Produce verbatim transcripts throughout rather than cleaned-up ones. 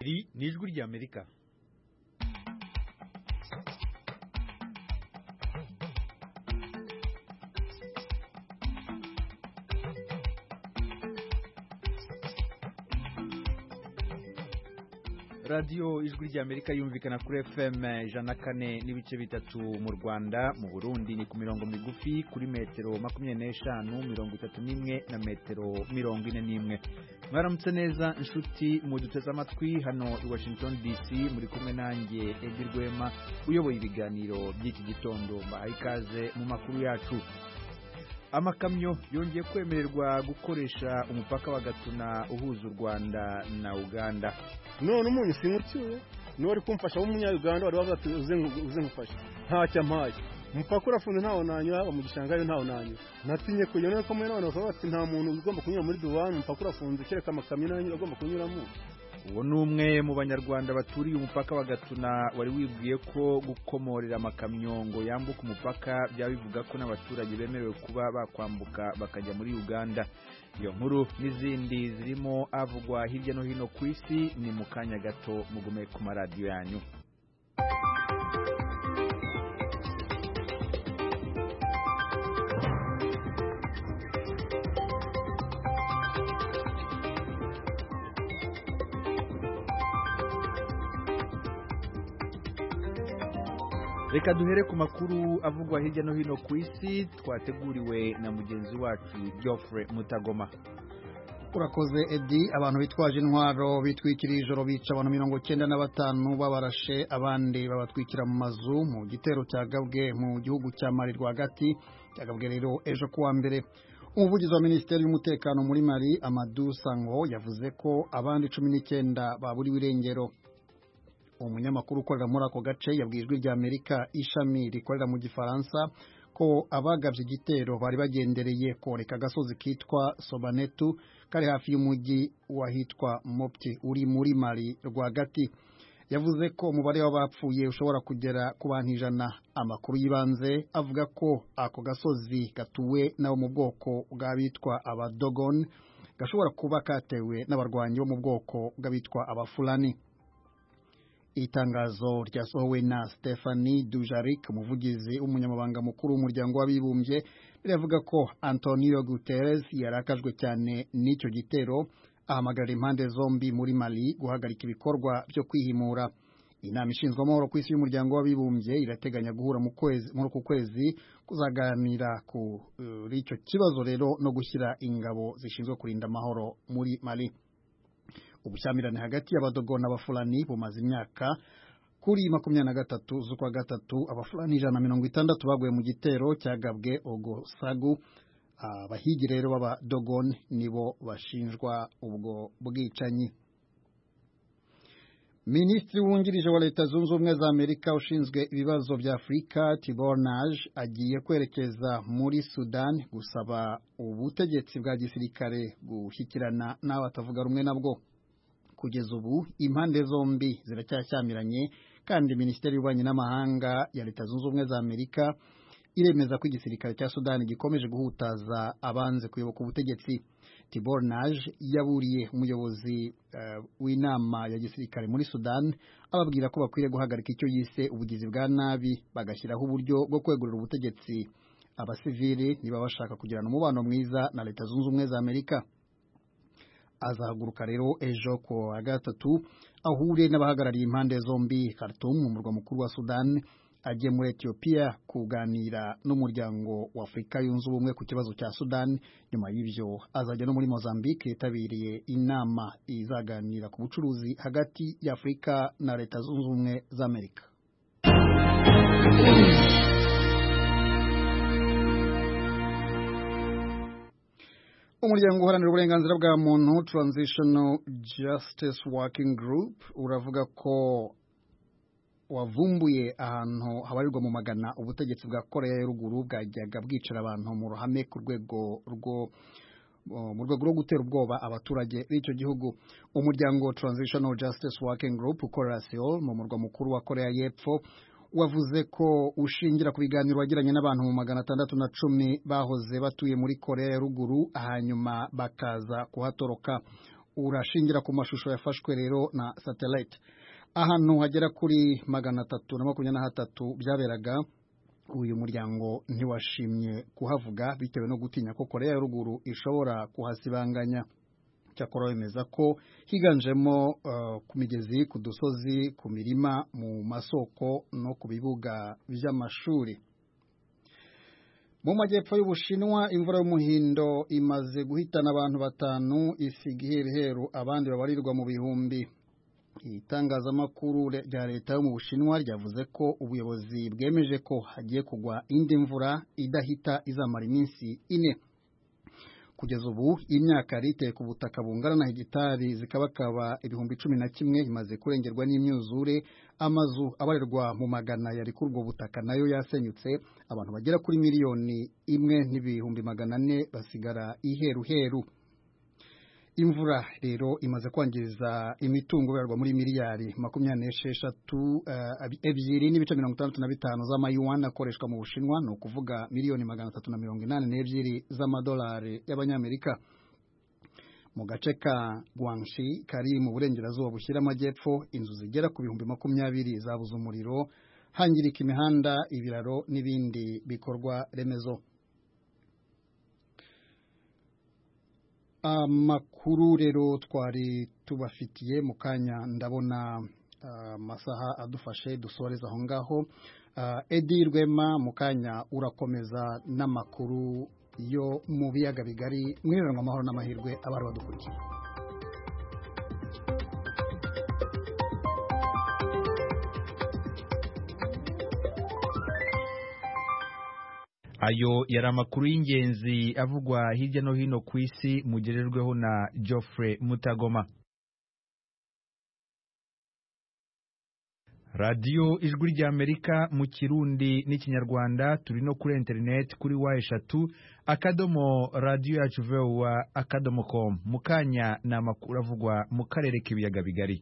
Iri ni ijwi ry'Amerika. Radio ijwi ry'Amerika yumvikana kuri F M ijana na kane n'ibice bitatu mu Rwanda, mu Burundi ni ku mirongo migufi kuri metero makumyabiri n'eshanu, mirongo itatu n'imwe na metero mirongo ine n'imwe. Mwaramutse neza inshuti mu duteze amatwi hano i Washington D C, muri kumwe nanjye Edi Rwema uyoboye ibiganiro by'iki gitondo. Mbahaye ikaze mu makuru yacu. Amakamyo yongeye kwemererwa gukoresha umupaka wa Gatuna uhuza u Rwanda na Uganda. None umuntu singucyuye no ari kumfasha w'umunya Uganda wari wavuze uze uze ngufasha ntacyo mpaye umupaka urafunze ntawo nanywa mu gishanga yo ntawo nanywa natinye kujya no komwe none bakaba bati nta muntu ugomba kunyura muri duwane umupaka urafunze kereka amakamyo nanyura agomba kunyuramo. Uwo numwe mu banyarwanda baturiye umupaka wa Gatuna wari wibwiye ko gukomorera amakamyo ngo yambuka umupaka byabivuga ko n'abaturage bemerewe kuba bakwambuka bakajya muri Uganda. Iyo nkuru n'izindi zirimo avugwa hirya no hino ku isi ni mu kanya gato, mugume ku maradiyo yanyu. Reka duhere ku makuru avugwa hirya no hino ku isi twateguriwe na mugenzi wacu Geoffrey Mutagoma. Urakoze Edi. Abantu bitwaje intwaro bitwikiriye ijoro bica abantu mirongo cyenda na batanu babarashe, abandi babatwikira mu mazu mu gitero cyagabwe mu gihugu cya Mali rwagati, cyagabwe rero ejo kuwa mbere. Umuvugizi wa Minisiteri y'Umutekano muri Mali Amadou Sango yavuze ko abandi cumi n'icyenda baburiwe irengero. Umunyamakuru ukorera muri ako gace yabwiye ijwi ry'Amerika ishami rikorera mu Gifaransa ko abagabye igitero bari bagendereye koreka gasozi kitwa Sobanetu kari hafi y'umujyi wahitwa Mopti uri muri Mali rwagati. Yavuze ko umubare w'abapfuye ushobora kugera ku bantu ijana. Amakuru yibanze avuga ko ako gasozi gatuwe nabo mu bwoko bw'abitwa abadogon gashobora kuba katewe n'abarwanyi bo mu bwoko bw'abitwa abafulani. Itangazo ryasohowe na Stephanie Dujarric, umuvugizi w'umunyamabanga mukuru w'umuryango w'abibumbye, biravuga ko Antonio Guterres yarakajwe cyane n'icyo gitero, ahamagara impande zombi muri Mali guhagarika ibikorwa byo kwihimura. Inama ishinzwe amahoro ku isi y'umuryango w'abibumbye irateganya guhura mu kwezi muri ku kwezi kuzaganira ku uh, icyo kibazo rero no gushyira ingabo zishinzwe kurinda amahoro muri Mali. Ubushyamirane hagati y'abadogo n'abafulani bumaze imyaka. Kuri makumyabiri na gatatu z'ukwa gatatu abafulani ijana na mirongo itandatu baguye mu gitero cyagabwe Ogosagu. Abahigi rero b'abadogon nibo bashinjwa ubwo bwicanyi. Minisitiri wungirije wa Leta Zunze Ubumwe za Amerika ushinzwe ibibazo bya Afurika Tibor Naj agiye kwerekeza muri Sudan gusaba ubutegetsi bwa gisirikare gushyikirana n'abatavuga rumwe nabwo. Kugeza ubu impande zombi ziracyashyamiranye, kandi Minisiteri y'Ububanyi n'Amahanga ya Leta Zunze Ubumwe za Amerika iremeza ko igisirikare cya Sudan gikomeje guhutaza abanze kuyoboka ubutegetsi. Tibor Naj yaburiye umuyobozi uh, w'inama ya gisirikare muri Sudan ababwira ko bakwiriye guhagarika icyo yise ubugizi bwa nabi, bagashyiraho uburyo bwo kwegurira ubutegetsi abasivili niba bashaka kugirana umubano mwiza na Leta Zunze Ubumwe za Amerika. Azahaguruka rero ejo ku wa gatatu ahure n'abahagarariye impande zombi Khartoum mu murwa mukuru wa Sudan, ajye muri Ethiopia kuganira n'umuryango wa Afurika yunze ubumwe ku kibazo cya Sudan. Nyuma y'ibyo azajya no muri Mozambique yitabiriye inama izaganira ku bucuruzi hagati ya Afurika na Leta Zunze Ubumwe za Amerika. Umuryango uharanira uburenganzira bwa muntu Transitional Justice Working Group uravuga ko wavumbuye ahantu habarirwa mu magana ubutegetsi bwa Korea ya Ruguru bwajyaga bwicara abantu mu ruhame ku rwego rwo mu rwego rwo gutera ubwoba abaturage b'icyo gihugu. Umuryango Transitional Justice Working Group ukorera Seoul mu murwa mukuru wa Korea y'Epfo wavuze ko ushingira ku biganiro wagiranye n'abantu mu magana atandatu na cumi bahoze batuye muri Korea ya Ruguru hanyuma bakaza kuhatoroka. urashingira ku mashusho yafashwe rero na satellite. Ahantu hagera kuri magana atatu na makumyabiri na hatatu byaberaga, uyu muryango ntiwashimye kuhavuga bitewe no gutinya ko Korea ya Ruguru ishobora kuhasibanganya. Cyakora bemeza ko higanjemo uh, ku migezi, ku dusozi, ku mirima, mu masoko no ku bibuga by'amashuri. Mu majyepfo y'Ubushinwa, imvura y'umuhindo imaze guhitana abantu batanu, isiga iheruheru abandi babarirwa mu bihumbi. Itangazamakuru rya leta yo mu Bushinwa ryavuze ko ubuyobozi bwemeje ko hagiye kugwa indi mvura idahita izamara iminsi ine. Kugeza ubu imyaka riteye ku butaka bungana na hegitari zikabakaba ibihumbi cumi na kimwe imaze kurengerwa n'imyuzure, amazu abarerwa mu magana yari kuri ubwo butaka nayo yasenyutse, abantu bagera kuri miliyoni imwe n'ibihumbi magana ane basigara iheruheru. Imvura rero imaze kwangiza imitungo ibarwa muri miliyari makumyabiri n'esheshatu uh, ebyiri n'ibice mirongo itandatu na bitanu z'amayuan akoreshwa mu Bushinwa, ni ukuvuga miliyoni magana atatu na mirongo inani n'ebyiri z'amadolari y'abanyamerika. Mu gace ka Guangxi kari mu burengerazuba bushyira amajyepfo, inzu zigera ku bihumbi makumyabiri zabuze umuriro, hangirika imihanda, ibiraro n'ibindi bikorwa remezo. Amakuru rero twari tubafitiye mu kanya ndabona amasaha uh, adufashe dusoreza aho ngaho. uh, Edi Rwema mu kanya urakomeza n'amakuru yo mu biyaga bigari. Mwiriranywe amahoro n'amahirwe abari badukurikiye. Ayo yari amakuru y'ingenzi avugwa hirya no hino ku isi, mugererweho na Geoffrey Mutagoma. Radio Ijwi ry'Amerika mu Kirundi n'Ikinyarwanda, turi no kuri internet kuri wa eshatu akadomo radio yacu voa akadomo com. Mukanya na makuru avugwa mu karere k'ibiyaga bigari.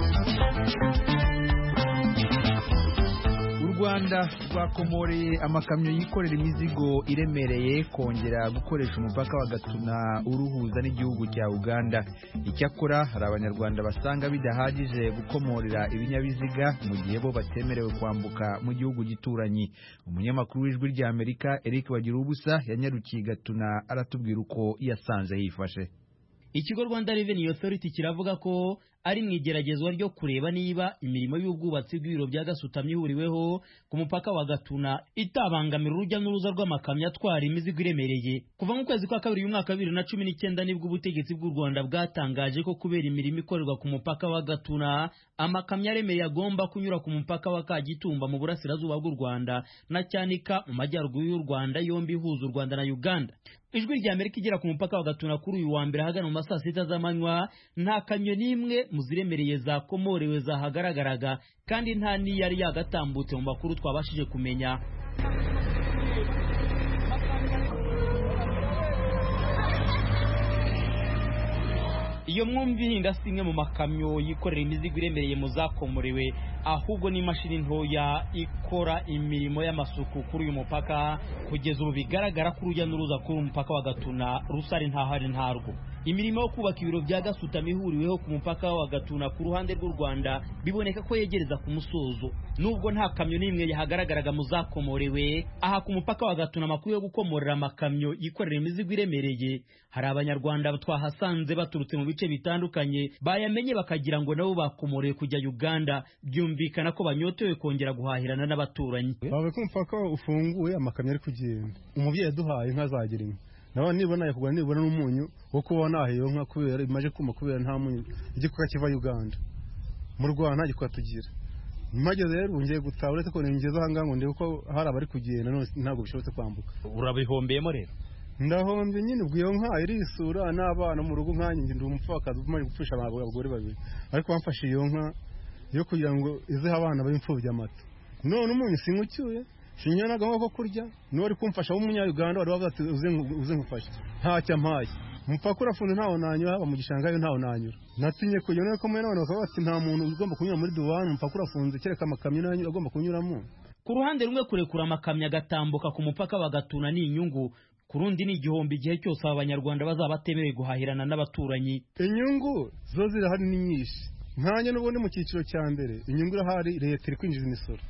U Rwanda rwakomoreye amakamyo yikorera imizigo iremereye kongera gukoresha umupaka wa Gatuna uruhuza n'igihugu cya Uganda. Icyakora hari abanyarwanda basanga bidahagije gukomorera ibinyabiziga mu gihe bo batemerewe kwambuka mu gihugu gituranyi. Umunyamakuru w'Ijwi ry'Amerika Eric Bagirubusa yanyarukiye Gatuna aratubwira uko yasanze hifashe. Ikigo Rwanda Revenue Authority kiravuga ko ari mu igeragezwa ryo kureba niba imirimo y'ubwubatsi bw'ibiro bya Gasutamo ihuriweho ku mupaka wa Gatuna itabangamira urujya n'uruza rw'amakamyo atwara imizigo iremereye. Kuva mu kwezi kwa kabiri y'umwaka wa bibiri na cumi n'icyenda nibwo ubutegetsi bw'u Rwanda bwatangaje ko kubera imirimo ikorerwa ku mupaka wa Gatuna, amakamyo aremereye agomba kunyura ku mupaka wa Kagitumba mu burasirazuba bw'u Rwanda na Cyanika mu majyaruguru y'u Rwanda, yombi ihuza u Rwanda na Uganda. Ijwi ry'Amerika igera ku mupaka wa Gatuna kuri uyu wa mbere hagana mu masaa sita z'amanywa, nta kamyo n'imwe mu ziremereye zakomorewe zahagaragaraga, kandi nta n'iyari yagatambutse mu makuru twabashije kumenya. Iyo mwumva ihinda si imwe mu makamyo yikorera imizigo iremereye mu zakomorewe, ahubwo ni imashini ntoya ikora imirimo y'amasuku kuri uyu mupaka. Kugeza ubu bigaragara ko urujya n'uruza kuri umupaka wa Gatuna rusari ntahari ntarwo. Imirimo yo kubaka ibiro bya Gasutamo ihuriweho ku mupaka wa Gatuna ku ruhande rw'u Rwanda biboneka ko yegereza ku musozo, nubwo nta kamyo n'imwe yahagaragaraga mu zakomorewe. Aha ku mupaka wa Gatuna amakuru yo gukomorera amakamyo yikorera imizigo iremereye, hari abanyarwanda twahasanze baturutse mu bice bitandukanye bayamenye bakagira ngo nabo bakomoreye kujya Uganda. Byumvikana ko banyotewe kongera guhahirana n'abaturanyi. Bawe ku mupaka ufunguye amakamyo ari kugenda, umubyeyi yaduhaye inka zagira inka, nawe nibona yakugura nibona n'umunyu wo kubona ahiyo nka kubera imaje kuma kubera nta munyu igikuka kiva Uganda. Mu Rwanda gikwa tugira Mageze rero ngiye gutaha uretse ko ningeze aha ngo ndebe ko hari abari kugenda none ntabwo bishobotse kwambuka. Urabihombeyemo rero? Ndahombye nyine ubwiyo nka irisura n'abana mu rugo nkanjye ndi umupfakazi umaze gupfusha abagore babiri, ariko bamfashe iyo nka yo kugira ngo ize abana b'imfubyi amata. None umunyu sinkucyuye shinyana gamo ko kurya no ari kumfasha w'umunya-Uganda wari wavuze uze uze ngufasha ntacyo mpaye. Mupaka urafunze ntawo nanyura, haba mu gishanga yo ntawo nanyura. Natinye kujya none ko mwe n'abantu bakaba bati nta muntu ugomba kunyura muri duwani, mupaka urafunze kereka amakamyo nanyu agomba kunyuramo. Ku ruhande rumwe kurekura amakamyo agatambuka ku mupaka wa Gatuna ni inyungu, ku rundi ni igihombo igihe cyose aba banyarwanda bazaba batemerewe guhahirana n'abaturanyi. Inyungu zo zirahari ni nyinshi, nkanjye n'ubundi mu cyiciro cya mbere inyungu irahari, leta iri kwinjiza imisoro,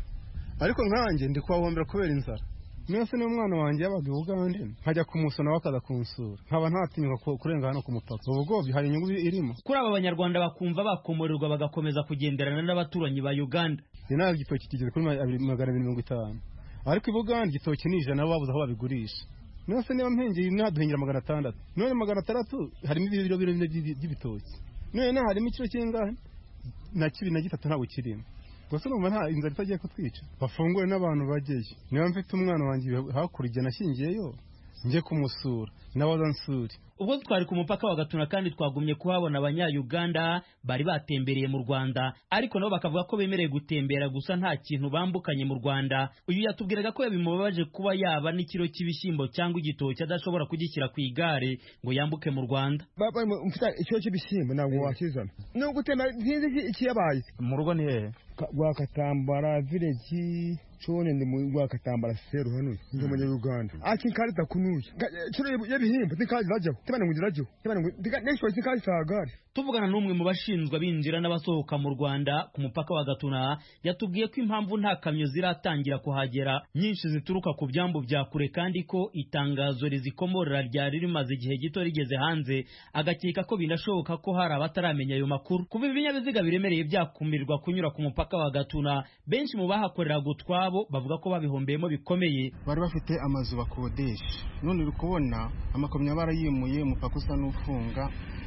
ariko nkanjye ndi kubahombera kubera inzara. Mwese n'umwana wanjye yabaga i Bugande nkajya kumusona bakaza kunsura, nkaba ntatinyuka kurenga hano ku mupaka. Ubwo hari inyungu irimo kuri aba banyarwanda bakumva bakomorerwa bagakomeza kugenderana n'abaturanyi ba Uganda. Inaha igitoki kigeze kuri magana abiri mirongo itanu, ariko i Bugande igitoki ni ijana, babuze aho babigurisha. Mwese niba mpengeye mwaduhingira magana atandatu, none magana atandatu harimo ibiro biro by'ibitoki, none naho harimo ikiro kingahe na kibiri na gitatu ntabwo kirimo. Gusa numva nta inzara itagiye kutwica, bafungure n'abantu bageje. Niba mfite umwana wanjye hakurya nashingiyeyo njye kumusura nabaza nsuri. Ubwo twari ku mupaka wa Gatuna kandi twagumye kuhabona abanya-Uganda bari batembereye mu Rwanda, ariko nabo bakavuga ko bemereye gutembera gusa nta kintu bambukanye mu Rwanda. Uyu yatubwiraga ko yabimubabaje kuba yaba n'ikiro cy'ibishyimbo cyangwa igitoki adashobora kugishyira ku igare ngo yambuke mu Rwanda. Baba mfite ikiro cy'ibishyimbo ntabwo wakizana, no gutema ntinzi ikiyabaye. Mu rugo ni hehe? Rwakatambara village chone ndi mu Rwakatambara seru hano ndi mu Uganda. Aki karita kunuye kiro y'ibihimbo tikaje rajyo tebana ngo rajyo tebana ngo nesho tikaje sagari. Tuvugana n'umwe mu bashinzwe binjira n'abasohoka mu Rwanda ku mupaka wa Gatuna, yatubwiye ko impamvu nta kamyo ziratangira kuhagera nyinshi zituruka ku byambu bya kure, kandi ko itangazo rizikomorera ryari rimaze igihe gito rigeze hanze, agakeka ko binashoboka ko hari abataramenya ayo makuru. Kuva ibinyabiziga biremereye byakumirwa kunyura ku mupaka wa Gatuna, benshi mu bahakorera gutwabo bavuga ko babihombeyemo bikomeye. Bari bafite amazu bakodesha, none uri kubona amakamyo barayimuye, umupaka usa n'ufunga,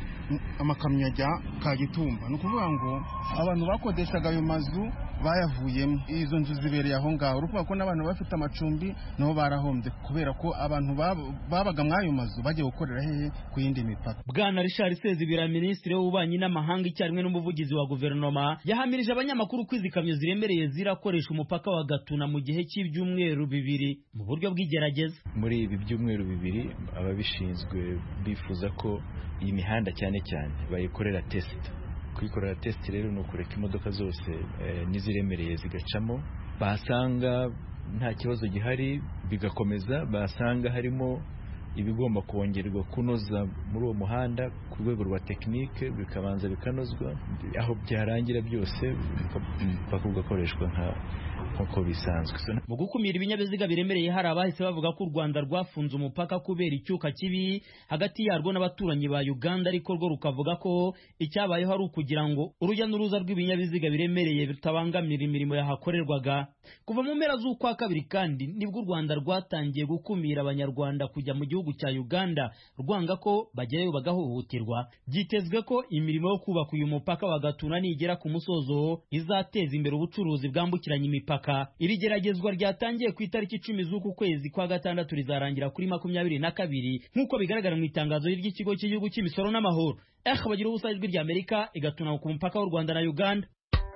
amakamyo ajya Kagitumba. Ni ukuvuga ngo abantu bakodeshaga ayo mazu bayavuyemo, izo nzu zibereye aho ngaho. Uruvuga ko n'abantu bafite amacumbi nabo barahombye kubera ko abantu babaga mw'ayo mazu bagiye gukorera hehe ku yindi mipaka. Bwana Richard Sezibera, minisitiri w'ububanyi n'amahanga icyarimwe n'umuvugizi wa guverinoma, yahamirije abanyamakuru ko izi kamyo ziremereye zirakoresha umupaka wa Gatuna mu gihe cy'ibyumweru bibiri mu buryo bw'igerageza. Muri ibi byumweru bibiri ababishinzwe bifuza ko iyi mihanda cyane cyane bayikorera test. Kuyikorera test rero ni ukureka imodoka zose e, niziremereye zigacamo, basanga nta kibazo gihari bigakomeza, basanga harimo ibigomba kongerwa kunoza muri uwo muhanda ku rwego rwa tekinike bikabanza bikanozwa, aho byarangira byose bakagukoreshwa nka nkuko bisanzwe. Mu gukumira ibinyabiziga biremereye, hari abahise bavuga ko u Rwanda rwafunze umupaka kubera icyuka kibi hagati yarwo n'abaturanyi ba Uganda, ariko rwo rukavuga ko icyabayeho ari ukugira ngo urujya n'uruza rw'ibinyabiziga biremereye bitabangamira imirimo yahakorerwaga. Kuva mu mpera z'ukwa kabiri kandi nibwo u Rwanda rwatangiye gukumira abanyarwanda kujya mu gihugu cya Uganda, rwanga ko bagerayo bagahohoterwa. Byitezwe ko imirimo yo kubaka uyu mupaka wa Gatuna nigera ku musozo izateza imbere ubucuruzi bwambukiranya imipaka. Iri geragezwa ryatangiye ku itariki icumi z'uku kwezi kwa gatandatu rizarangira kuri makumyabiri na kabiri nk'uko bigaragara mu itangazo ry'ikigo cy'igihugu cy'imisoro n'amahoro. Eh bagira ubusa ijwi rya Amerika igatuna ku mupaka w'u Rwanda na Uganda.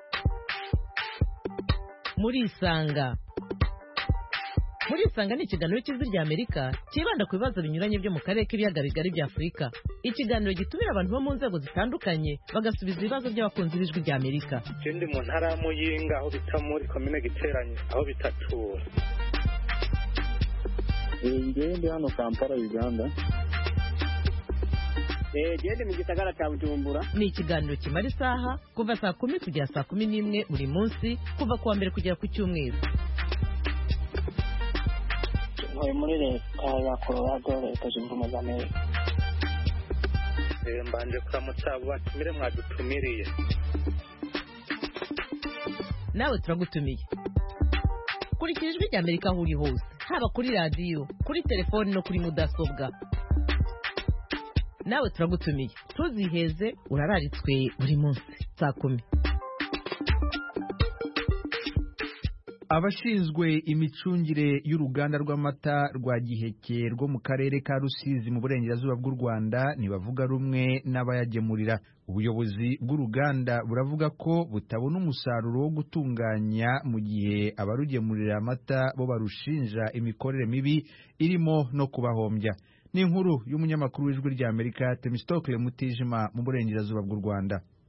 Muri Isanga Muri Isanga ni ikiganiro cy'ijwi rya Amerika kibanda ku bibazo binyuranye byo mu karere k'ibiyaga bigari bya Afurika. Ikiganiro gitumira abantu bo mu nzego zitandukanye bagasubiza ibibazo by'abakunzi b'ijwi rya Amerika. Ikindi mu ntara ya Muyinga aho bita muri komine Giteranye aho bitatura. Ngende hano Kampala Uganda. Eh gende mu gisagara cya Bujumbura. Ni ikiganiro kimara isaha kuva saa kumi kugera saa kumi n'imwe buri munsi kuva kuwa mbere kugera ku cyumweru. Ntuye muri leta ya Colorado, leta zunze ubumwe za Amerika. Mbanje kuramutsa abo batumire mwadutumiriye. Nawe turagutumiye. Kurikira ijwi rya Amerika aho uri hose, haba kuri radiyo, kuri telefoni no kuri mudasobwa. Nawe turagutumiye. Tuziheze urararitswe buri munsi saa kumi. Abashinzwe imicungire y'uruganda rw'amata rwa Giheke rwo mu karere ka Rusizi mu burengerazuba bw'u Rwanda ntibavuga rumwe n'abayagemurira. Ubuyobozi bw'uruganda buravuga ko butabona umusaruro wo gutunganya mu gihe abarugemurira amata bo barushinja imikorere mibi irimo no kubahombya. Ni inkuru y'umunyamakuru w'ijwi rya Amerika Temistokle Mutijima mu burengerazuba bw'u Rwanda.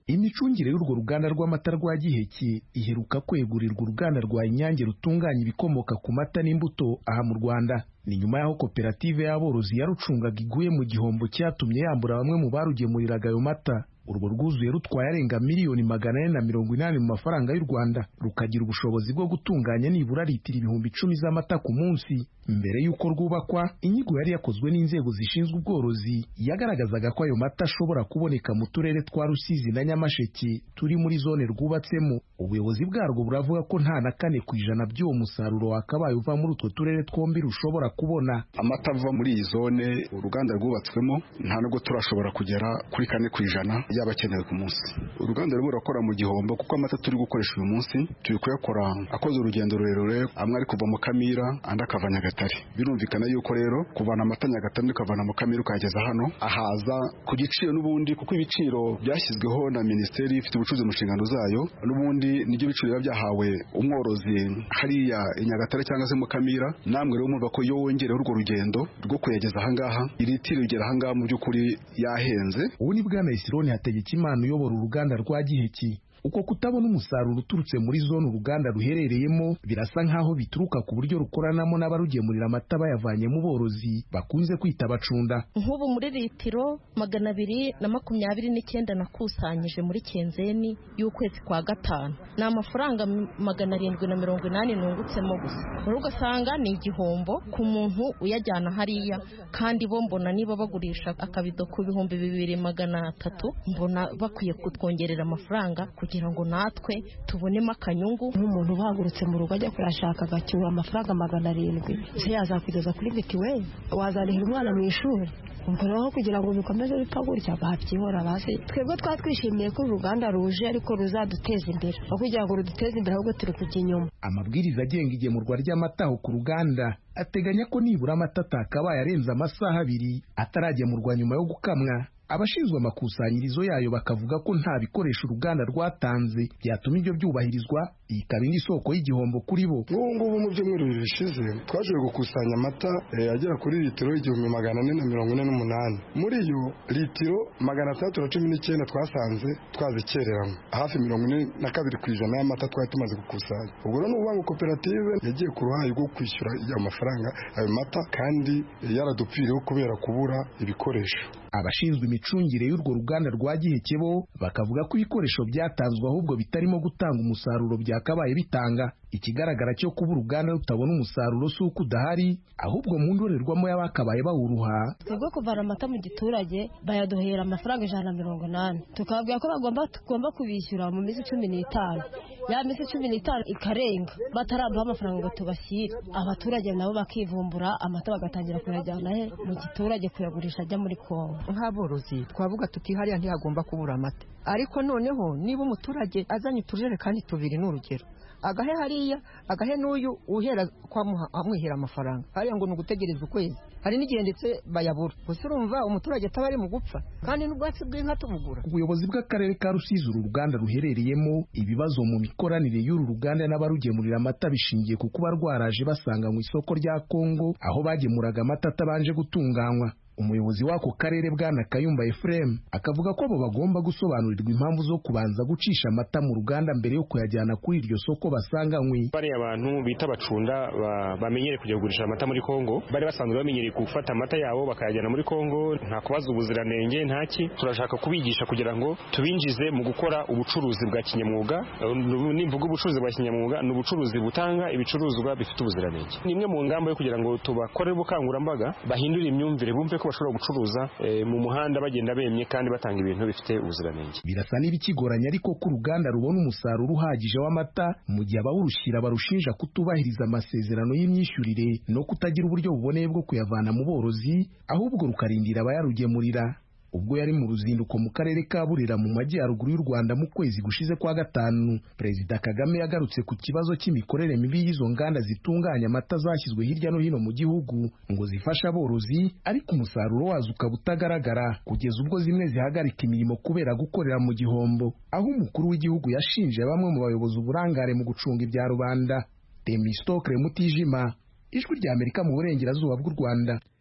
imicungire y'urwo ruganda rw'amata rwa Giheki iheruka kwegurirwa uruganda rwa Inyange rutunganya ibikomoka ku mata n'imbuto aha mu Rwanda. Ni nyuma y'aho koperative y'aborozi yarucungaga iguye mu gihombo cyatumye yambura bamwe mu barugemuriraga ayo mata. Urwo rwuzuye rutwaye arenga miliyoni magana ane na mirongo inani mu mafaranga y'u Rwanda, rukagira ubushobozi bwo gutunganya nibura litiro ibihumbi icumi z'amata ku munsi. Mbere y'uko rwubakwa, inyigo yari yakozwe n'inzego zishinzwe ubworozi yagaragazaga ko ayo mata ashobora kuboneka mu turere twa Rusizi na Nyamasheke turi muri zone rwubatsemo. Ubuyobozi bwarwo buravuga ko nta na kane ku ijana by'uwo musaruro wakabaye uva muri utwo turere twombi rushobora kubona. Amata ava muri iyi zone uruganda rwubatswemo nta nubwo turashobora kugera kuri kane ku ijana yaba akenewe ku munsi. Uruganda rwo rurakora mu gihombo kuko amata turi gukoresha uyu munsi turi kuyakora akoze urugendo rurerure, amwe ari kuva mu Kamira andi akava Nyagatare. Birumvikana yuko rero kuvana amata Nyagatare ukavana mu Kamira ukageza hano ahaza ku giciro n'ubundi, kuko ibiciro byashyizweho na minisiteri ifite ubucuruzi mu nshingano zayo, n'ubundi nibyo biciro biba byahawe umworozi hariya i Nyagatare cyangwa se mu Kamira. Namwe rero mumva ko iyo wongereho urwo rugendo rwo kuyageza ahangaha iritiro rigera ahangaha mu by'ukuri yahenze. Ubu ni Bwana Isironi Hategekimana uyobora uruganda rwa Giheki. Uko kutabona umusaruro uturutse muri zone uruganda ruherereyemo birasa nkaho bituruka ku buryo rukoranamo n'abarugemurira amata bayavanye mu borozi bakunze kwita abacunda. Nk'ubu muri litiro magana abiri na makumyabiri n'icyenda nakusanyije muri Kenzeni y'ukwezi kwa gatanu, ni amafaranga magana arindwi na mirongo inani nungutsemo gusa. Ugasanga ni igihombo ku muntu uyajyana hariya, kandi bo mbona niba bagurisha akabido ku bihumbi bibiri magana atatu, mbona bakwiye kutwongerera amafaranga kugira ngo natwe tubonemo akanyungu. Nk'umuntu bahagurutse mu rugo ajya kuyashaka agacyura amafaranga magana arindwi, se yazakugeza kuri mitiweli, wazanira umwana mu ishuri, umukoroho kugira ngo bikomeze bipfa gutya babyihora basi. Twebwe twatwishimiye ko uruganda ruje ariko ruzaduteza imbere, aho kugira ngo ruduteze imbere ahubwo turi kujya inyuma. Amabwiriza agenga igemurwa ry'amata ku ruganda ateganya ko nibura amata atakabaye arenze amasaha abiri ataragemurwa nyuma yo gukamwa. Abashinzwe amakusanyirizo yayo bakavuga ko nta bikoresho uruganda rwatanze byatuma ibyo byubahirizwa, iyi ikaba indi soko y'igihombo kuri bo. Ubu ngubu mu byumweru bibiri bishize twaje gukusanya amata eh, agera kuri litiro igihumbi magana ane na mirongo ine n'umunani. Muri yo litiro magana atandatu na cumi n'icyenda twasanze twazikereramo, hafi mirongo ine na kabiri ku ijana y'amata twari tumaze gukusanya. Ubwo rero n'ubuvuga ngo koperative yagiye ku ruhare rwo kwishyura ayo mafaranga ayo mata, kandi yaradupfiriyeho kubera kubura ibikoresho. Abashinzwe imicungire y'urwo ruganda rwa Giheke bo bakavuga ko ibikoresho byatanzwe ahubwo bitarimo gutanga umusaruro byakabaye bitanga. Ikigaragara cyo kuba uruganda rutabona umusaruro si uko udahari, ahubwo mu ndorerwamo y'abakabaye bawuruha. Twebwe kuvana amata mu giturage bayaduhera amafaranga ijana na mirongo inani, tukabwira ko bagomba tugomba kubishyura mu minsi cumi n'itanu. Ya minsi cumi n'itanu ikarenga bataraduha amafaranga ngo tubashyire, abaturage nabo bakivumbura amata bagatangira kuyajyana he mu giturage kuyagurisha ajya muri Kongo. Nk'aborozi twavuga tuti hariya ntihagomba kubura amata, ariko noneho niba umuturage azanye utujerekani tubiri n'urugero, agahe hariya agahe n'uyu uhera kwamuha amwihera amafaranga hariya ngo nugutegereza ukwezi, hari n'igihe ndetse bayabura. Gusa urumva umuturage ataba ari mu gupfa, kandi n'ubwatsi bw'inka tubugura. Ubuyobozi bw'akarere ka Rusizi uru ruganda ruherereyemo, ibibazo mu mikoranire y'uru ruganda n'abarugemurira amata bishingiye ku kuba rwaraje basanga mu isoko rya Kongo aho bagemuraga amata atabanje gutunganywa. Umuyobozi w'ako karere Bwana Kayumba Ephraim akavuga ko abo bagomba gusobanurirwa impamvu zo kubanza gucisha amata mu ruganda mbere yo kuyajyana kuri iryo soko basanganywe. Bari abantu bita bacunda bamenyere kujya kugurisha amata muri Kongo, bari basanzwe bamenyere gufata amata yabo bakayajyana muri Kongo, nta kubaza ubuziranenge ntaki. Turashaka kubigisha kugira ngo tubinjize mu gukora ubucuruzi bwa kinyamwuga. Nimvuga ubucuruzi bwa kinyamwuga ni ubucuruzi butanga ibicuruzwa bifite ubuziranenge. Ni imwe mu ngamba yo kugira ngo tubakorere ubukangurambaga bahindure imyumvire, bumve bashobora gucuruza e, mu muhanda bagenda bemye kandi batanga ibintu bifite ubuziranenge. Birasa n'ibikigoranye ariko ko uruganda rubona umusaruro uhagije w'amata mu gihe abawurushyira barushinja kutubahiriza amasezerano y'imyishyurire no kutagira uburyo buboneye bwo kuyavana mu borozi, ahubwo rukarindira abayarugemurira. Ubwo yari mu ruzinduko mu karere ka Burera mu majyaruguru y'u Rwanda mu kwezi gushize kwa gatanu, Perezida Kagame yagarutse ku kibazo cy'imikorere mibi y'izo nganda zitunganya amata zashyizwe hirya no hino mu gihugu ngo zifasha aborozi, ariko umusaruro wazo ukaba utagaragara kugeza ubwo zimwe zihagarika imirimo kubera gukorera mu gihombo, aho umukuru w'igihugu yashinje bamwe mu bayobozi uburangare mu gucunga ibya rubanda. Temistokle Mutijima, Ijwi rya Amerika mu burengerazuba bw'u Rwanda.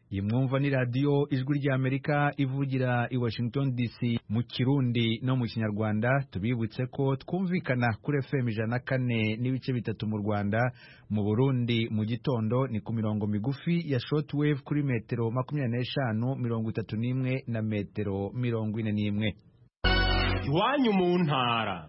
iyi mwumva ni radiyo ijwi ry'Amerika ivugira i Washington D C mu Kirundi no mu Kinyarwanda. Tubibutse ko twumvikana kuri F M ijana na kane n'ibice bitatu mu Rwanda. Mu Burundi mu gitondo ni ku mirongo migufi ya shortwave kuri metero makumyabiri n'eshanu mirongo itatu n'imwe na metero mirongo ine n'imwe. Iwanyu mu ntara.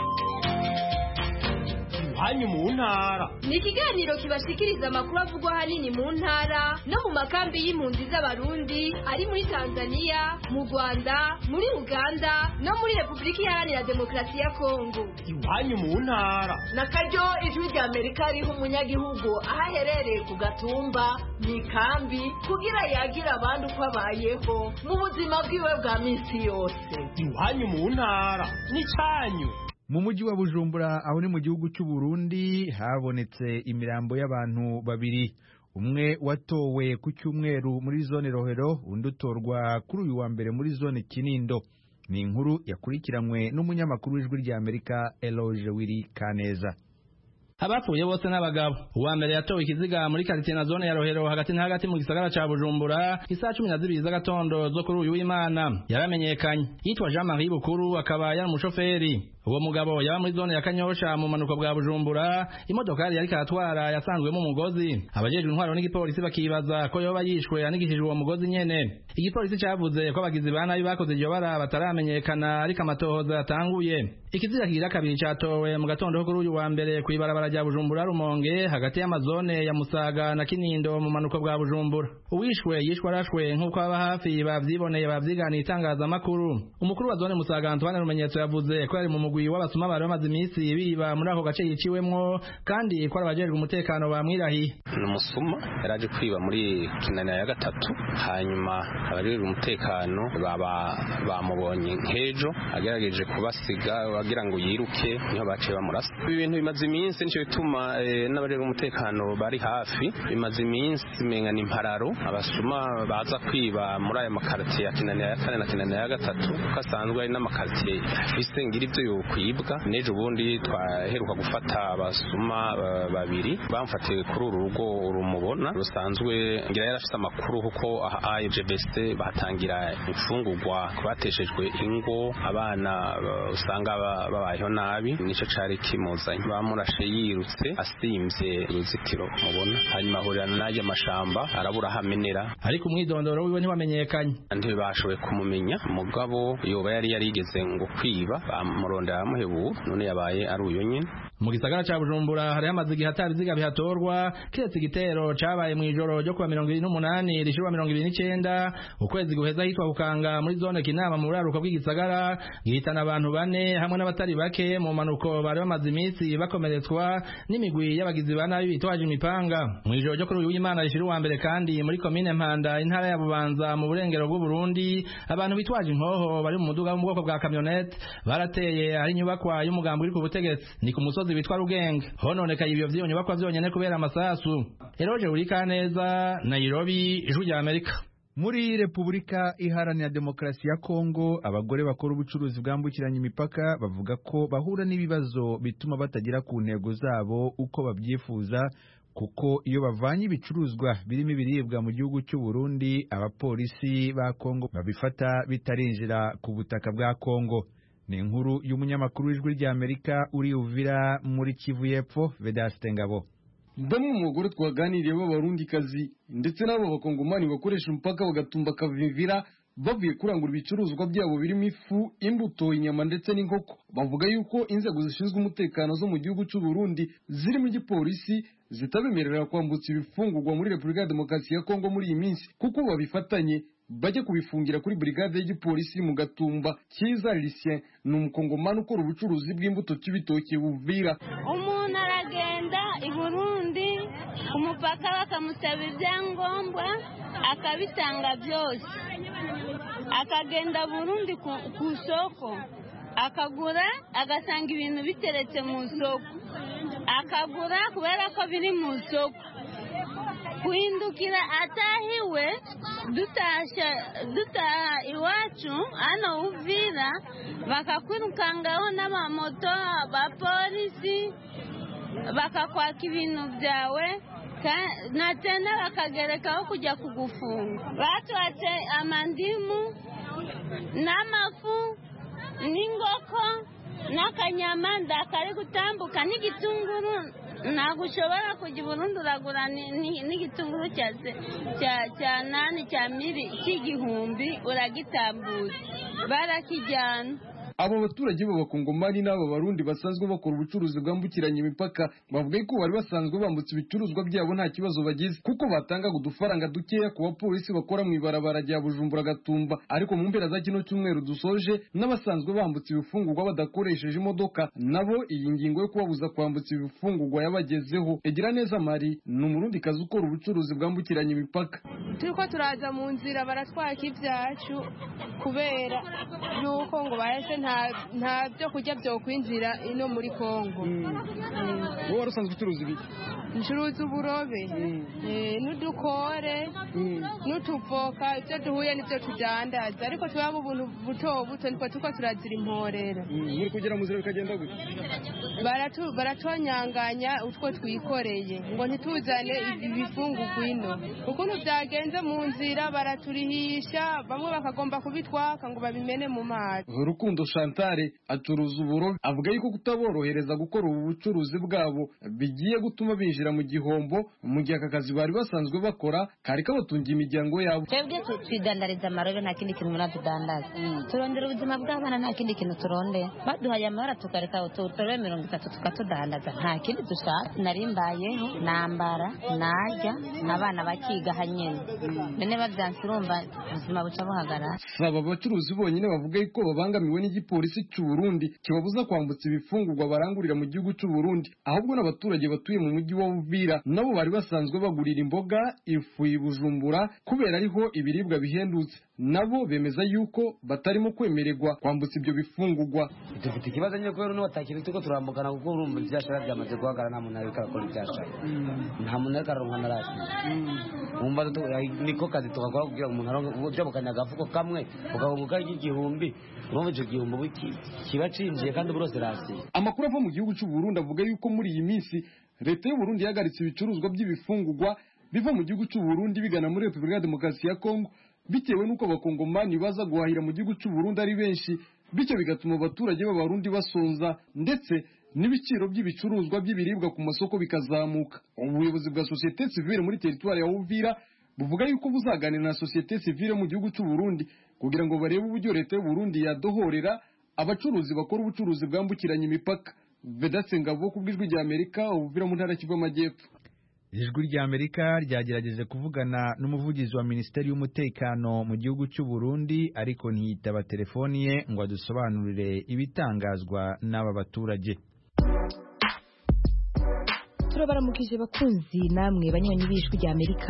Iwanyu mu ntara ni ikiganiro kibashikiriza amakuru avugwa hanini mu ntara no mu makambi y'impunzi z'abarundi ari muri Tanzania, mu Rwanda, muri Uganda no muri Repubulika Iharanira Demokarasi ya Kongo. Iwanyu mu ntara na karyo ijwi ry'Amerika riha umunyagihugu aho aherereye ku gatumba mu ikambi kugira yagira abandi uko abayeho mu buzima bwiwe bwa minsi yose. Iwanyu mu ntara ni cyanyu. Mu mujyi wa Bujumbura aho ni mu gihugu cy'u Burundi habonetse imirambo y'abantu babiri. Umwe watowe ku cyumweru muri zone Rohero, undi utorwa kuri uyu wa mbere muri zone Kinindo. Ni inkuru yakurikiranywe n'umunyamakuru w'ijwi ry'Amerika Eloge Wiri Kaneza. Abapfuye bose n'abagabo. Uwa mbere yatowe ikiziga muri quartier na zone ya Rohero hagati na hagati mu gisagara ca Bujumbura isa cumi na zibiri z'agatondo zo kuri uyu w'Imana. Yaramenyekanye yitwa Jean Marie Bukuru, akaba yari umushoferi. Uwo mugabo yaba muri zone ya Kanyosha mu manuko bwa Bujumbura, imodokari yari karatwara yasanzwemo umugozi. Abajejwe intwaro n'igipolisi bakibaza ko yoba yishwe anigishije uwo mugozi nyene. Igipolisi cavuze ko abagizi ba nabi bakoze iryo bara bataramenyekana, ariko amatohoza yatanguye. Ikiziga kigira kabiri catowe mu gatondo kuri uyu wa mbere kw'ibarabara rya Bujumbura Rumonge hagati y'amazone ya Musaga na Kinindo mu manuko bwa Bujumbura. Uwishwe yishwe arashwe nk'uko aba hafi bavyiboneye bavyiganiye itangazamakuru. Umukuru wa zone Musaga Antoine Rumenyetso yavuze ko yari mu mugwi w'abasuma bari bamaze iminsi biba muri ako gace yiciwemwo, kandi ko abajejwe umutekano bamwirahiye. Ni umusuma yaraje kwiba muri Kinanira ya gatatu, hanyuma abajejwe umutekano baba bamubonye nk'ejo agerageje kubasiga bagira ngo yiruke, niho baciye bamurasa. Ibi bintu bimaze iminsi nico bituma e, n'abajejwe umutekano bari hafi, bimaze iminsi menga ni impararo abasuma baza kwiba muri aya makartie ya Kinanira ya kane na Kinanira ya gatatu, kasanzwe ari n'amakartie afise ngira ivyo yo kwibwa. Nejo bundi twaheruka gufata abasuma uh, babiri bamfatiye kuri uru rugo urumubona rusanzwe, ngira yarafise amakuru kuko A F G B C batangira imfungurwa kubateshejwe ingo, abana uh, usanga babayeho nabi, nico cari kimuzanye. Bamurashe yirutse asimvye uruzitiro mubona, hanyuma ahurira n'aje amashamba arabura hamenera, ariko umwidondoro wiwe ntiwamenyekanye. Ntibashoboye kumumenya, mugabo yoba yari yarigeze ngo kwiba bamurondera muhebu, none yabaye ari uyo nyine. Mu gisagara ca Bujumbura hari hamaze igihe hatari ziga bihatorwa, kiretse igitero cabaye mu ijoro ryo kuwa mirongo ibiri n'umunani rishirwa mirongo ibiri n'icenda ukwezi guheza hitwa Kukanga muri zone Kinama mu buraruko bw'igisagara, gihitana abantu bane hamwe n'abatari bake mu manuko bari bamaze iminsi bakomeretswa n'imigwi y'abagizi ba nabi bitwaje imipanga. Mu ijoro ryo kuri uyu w'Imana rishira uwa mbere kandi muri komine Mpanda intara ya Bubanza mu burengero bw'u Burundi, abantu bitwaje inkoho bari mu muduga wo mu bwoko bwa camionette barateye ari nyubakwa y'umugambi uri ku butegetsi ni ku musozi bitwa Rugenge. Hononekaye ibyo vyo nyubakwa vyonyene kubera amasasu. Eroje urika neza Nairobi, ijwi rya Amerika. Muri Repubulika Iharanira Demokarasi ya Kongo, abagore bakora ubucuruzi bwambukiranya imipaka bavuga ko bahura n'ibibazo bituma batagera ku ntego zabo uko babyifuza, kuko iyo bavanye ibicuruzwa birimo ibiribwa mu gihugu cy'u Burundi, abapolisi ba Kongo babifata bitarinjira ku butaka bwa Kongo. Ni inkuru y'umunyamakuru w'ijwi rya Amerika uri Uvira muri Kivu y'Epfo, Vedaste Ngabo. Bamwe mu bagore twaganiriye b'abarundikazi ndetse n'abo bakongomani bakoresha umupaka bagatumba kavimvira bavuye kurangura ibicuruzwa byabo birimo ifu, imbuto, inyama ndetse n'inkoko, bavuga yuko inzego zishinzwe umutekano zo mu gihugu cy'u Burundi zirimo igipolisi zitabemerera kwambutsa ibifungurwa muri Repubulika ya Demokarasi ya Kongo muri iyi minsi, kuko babifatanye bajya kubifungira kuri brigade y'igipolisi mu Gatumba. Kiza Lucien ni umukongomani ukora ubucuruzi bw'imbuto cy'ibitoki Uvira. Umuntu aragenda i Burundi umupaka bakamusaba ibyangombwa akabitanga byose, akagenda Burundi ku soko akagura, agasanga ibintu biteretse mu soko akagura kubera ko biri mu soko, kuhindukira atahiwe dutasha dutaha iwacu hano Uvira bakakwirukangaho n'amamoto abapolisi bakakwaka ibintu byawe na tena bakagerekaho kujya kugufunga. Batwatse amandimu n'amafu n'ingoko n'akanyama ndakari gutambuka n'igitunguru. Ntabwo ushobora kujya Burundi uragura n'igitunguru cya nani cya miri cy'igihumbi uragitambutse barakijyana. Abo baturage b'abakongomani n'aba barundi basanzwe bakora ubucuruzi bwambukiranya imipaka bavuga ko bari basanzwe bambutse ibicuruzwa byabo nta kibazo bagize kuko batangaga udufaranga dukeya ku bapolisi bakora mu ibarabara rya Bujumbura Gatumba, ariko mu mpera za kino cyumweru dusoje n'abasanzwe bambutse ibifungurwa badakoresheje imodoka nabo iyi ngingo yo kubabuza kwambutsa ibifungurwa yabagezeho. Egira neza Mari ni umurundi kazi ukora ubucuruzi bwambukiranya imipaka. Turiko turaza mu nzira baratwaka ibyacu kubera yuko ngo bahese nta byo kurya byo kwinjira ino muri Kongo. Wowe warusanzwe ucuruza ibiki? Ncuruza uburobe n'udukore n'utuvoka, ibyo duhuye n'ibyo tudandaza, ariko twaba ubuntu buto buto niko tuko turazira imporera. Muri kugera mu nzira bikagenda gute? Baratonyanganya utwo twikoreye ngo ntituzane ibifungurwa ino. Ukuntu byagenze mu nzira baraturihisha, bamwe bakagomba kubitwaka ngo babimene mu mazi. Rukundo Chantal acuruza uburobe avuga yuko kutaborohereza gukora ubu bucuruzi bwabo bigiye gutuma binjira mu gihombo mu gihe aka kazi bari basanzwe bakora kari kabatungiye imiryango yabo. Twebwe twidandariza amarobe nta kindi kintu muna tudandaza. Turondera ubuzima bw'abana nta kindi kintu turonde. Baduhaye amahera tukareka utorobe mirongo itatu tukatudandaza nta kindi dushaka. Narimbayeho nambara najya n'abana bakiga hanyene. None bavyanse urumva ubuzima buca buhagarara. Aba bacuruzi bonyine bavuga ko babangamiwe n'igipolisi cy'u Burundi kibabuza kwambutsa ibifungurwa barangurira mu gihugu cy'u Burundi, ahubwo n'abaturage batuye mu mujyi wa Uvira nabo bari basanzwe bagurira imboga ifu y'Ibujumbura kubera ariho ibiribwa bihendutse, nabo bemeza yuko batarimo kwemererwa kwambutsa ibyo bifungurwa. Dufite ikibazo nyine kubera n'ubatakiri tuko turambugana kuko urumva ibyashara byamaze guhagarara nta muntu ariko arakora ibyashara nta muntu ariko aronka na rasi umva niko kazi tukakora kugira umuntu aronke uburyo bukanyaga afuko kamwe ukahunguka igihumbi urumva icyo gihumbi kiba cinjiye kandi burose rasi. Amakuru ava mu gihugu cy'u Burundi avuga yuko muri iyi minsi leta y'u Burundi yahagaritse ibicuruzwa by'ibifungurwa biva mu gihugu cy'u Burundi bigana muri Repubulika ya Demokarasi ya Kongo bitewe n'uko abakongomani baza guhahira mu gihugu cy'u Burundi ari benshi, bityo bigatuma abaturage b'abarundi basonza ndetse n'ibiciro by'ibicuruzwa by'ibiribwa ku masoko bikazamuka. Ubuyobozi bwa societe civile muri teritwari ya Uvira buvuga yuko buzaganira na societe civile mu gihugu cy'u Burundi kugira ngo barebe uburyo leta y'u Burundi yadohorera abacuruzi bakora ubucuruzi bwambukiranya imipaka. Vedatse Ngabo ku bw'ijwi rya Amerika, Uvira mu ntara y'Kivu y'Amajyepfo. Ijwi rya Amerika ryagerageje kuvugana n'umuvugizi wa Minisiteri y'Umutekano mu gihugu cy'u Burundi ariko ntiyitaba telefoni ye ngo adusobanurire ibitangazwa n'aba baturage. Turabaramukije bakunzi namwe banywanyi b'ijwi rya Amerika.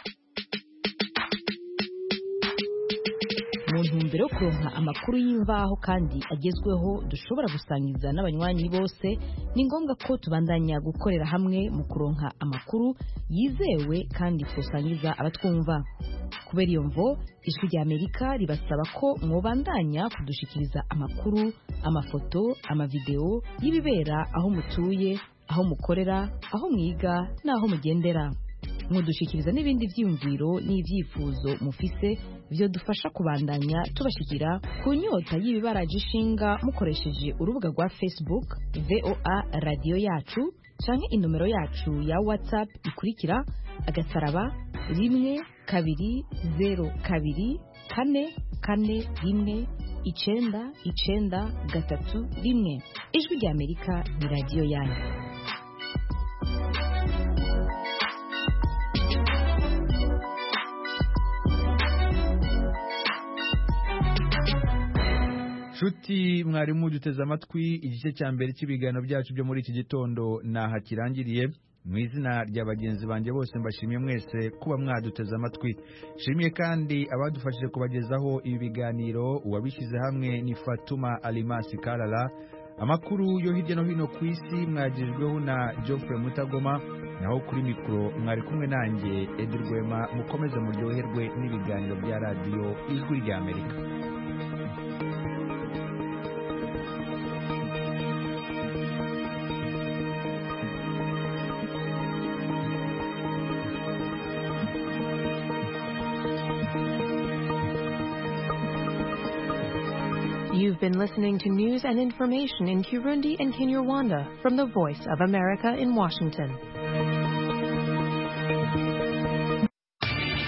Mu ntumbero yo kuronka amakuru y'imvaho kandi agezweho dushobora gusangiza n'abanywanyi bose, ni ngombwa ko tubandanya gukorera hamwe mu kuronka amakuru yizewe kandi tusangiza abatwumva. Kubera iyo mvo, ijwi rya Amerika ribasaba ko mwobandanya kudushikiriza amakuru, amafoto, amavideo y'ibibera aho mutuye, aho mukorera, aho mwiga n'aho mugendera. Mudushikiriza n'ibindi vyiyumviro n'ivyifuzo mufise byo dufasha kubandanya tubashikira ku nyota y'ibibaraje ishinga mukoresheje urubuga rwa Facebook V O A Radio Yacu canke inomero yacu ya WhatsApp ikurikira agasaraba rimwe kabiri zero kabiri kane kane rimwe icenda icenda gatatu rimwe. Ijwi rya Amerika ni radio yanyu. Shuti mwarimu duteze amatwi igice cya mbere cy'ibiganiro byacu byo muri iki gitondo naha kirangiriye. Mu izina rya bagenzi banjye bose mbashimiye mwese kuba mwaduteze amatwi. Shimiye kandi abadufashije kubagezaho ibi biganiro, uwabishyize hamwe ni Fatuma Alimasi Kalala. Amakuru yo hirya no hino ku isi mwagejweho na Geoffrey Mutagoma, naho kuri mikoro mwari kumwe nanjye Edi Rwema. Mukomeze muryoherwe n'ibiganiro bya radio Ijwi rya Amerika. You've been listening to news and information in Kirundi and Kinyarwanda from the Voice of America in Washington.